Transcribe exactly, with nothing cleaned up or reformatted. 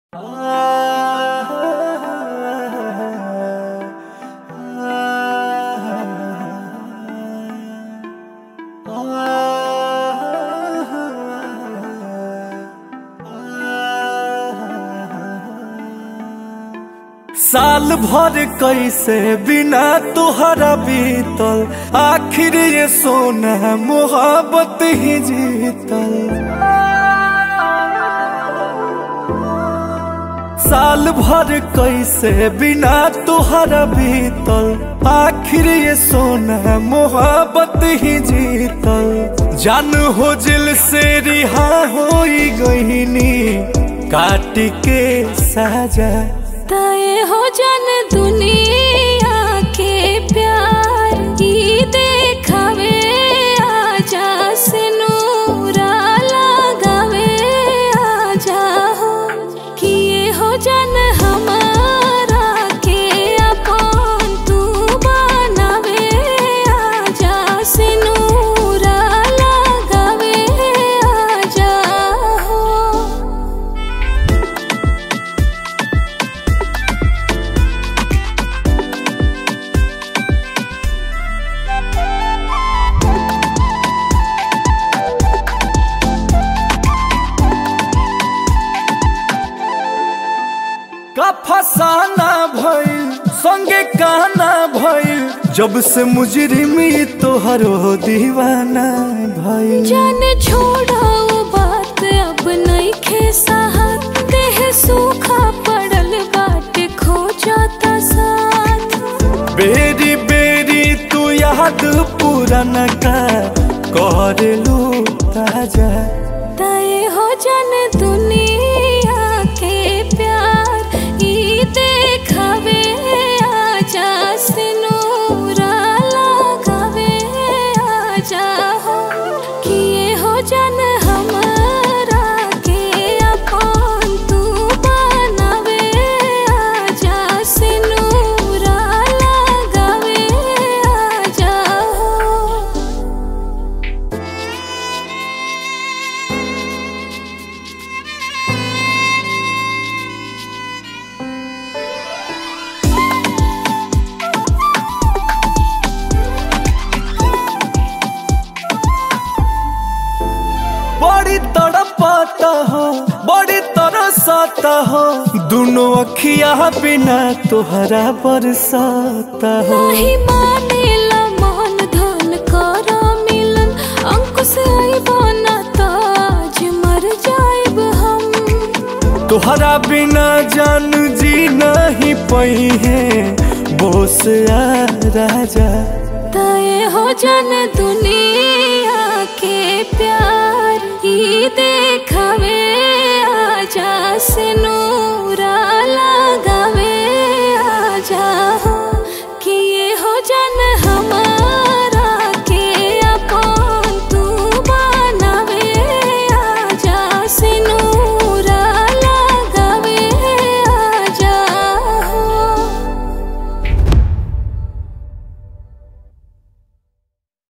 साल भर कैसे बिना तुहरा बीतल, आखिर ये सोना मोहब्बत ही जीतल। साल भर कैसे बिना तुहरा बीतल, आखिर ये सोना मोहब्बत ही जीतल। जान हो दिल से रिहा हो गईनी, काट के साजा तय हो जन दुनिया के प्यार की देखावे, आजा से नूरा लगावे, आजा हो किए हो जन हमारा के अपन तू बनावे, आजा से नूरा लगावे, आजा हो। का फसाना भइल संगे काना भइल, जब से मुजरिमी तोहरो दीवाना भइल। जान छोड़ो बात अब नहीं खे साहत, देह सूखा पड़ल बाटे खो जाता साथ। बेरी बेरी तू याद पुराना का कर लू ताजा, तय हो जन दुनिया के प्यार ई देखावे, आजा से नूरा लगावे, आजा हो किए हो जन हमारा के अपन तू बनावे, आजा से नूरा लगावे, आजा हो। बड़ी तड़पाता हो बड़ी तरसाता हो, दोनों अखिया बिना तोहरा बरसाता हो। नहीं मानेला मन धन करा मिलन, अंकुश आइबो ना ताज मर जाइब हम। तोहरा बिना जान जी नहीं पई है, बोस आ राजा। तय हो जन दुनिया के प्यार ई देखावे, आजा से नूरा